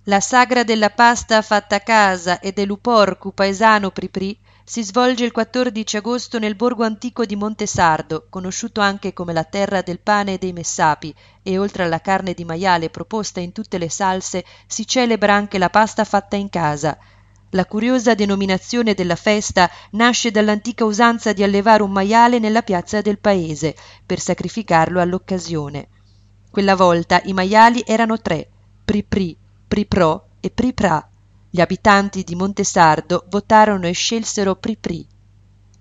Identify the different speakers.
Speaker 1: La sagra della pasta fatta a casa e dello porcu paesano Priprì si svolge il 14 agosto nel borgo antico di Montesardo, conosciuto anche come la terra del pane e dei messapi, e oltre alla carne di maiale proposta in tutte le salse si celebra anche la pasta fatta in casa. La curiosa denominazione della festa nasce dall'antica usanza di allevare un maiale nella piazza del paese per sacrificarlo all'occasione. Quella volta i maiali erano tre: Priprì, Priprò e Priprà. Gli abitanti di Montesardo votarono e scelsero Priprì.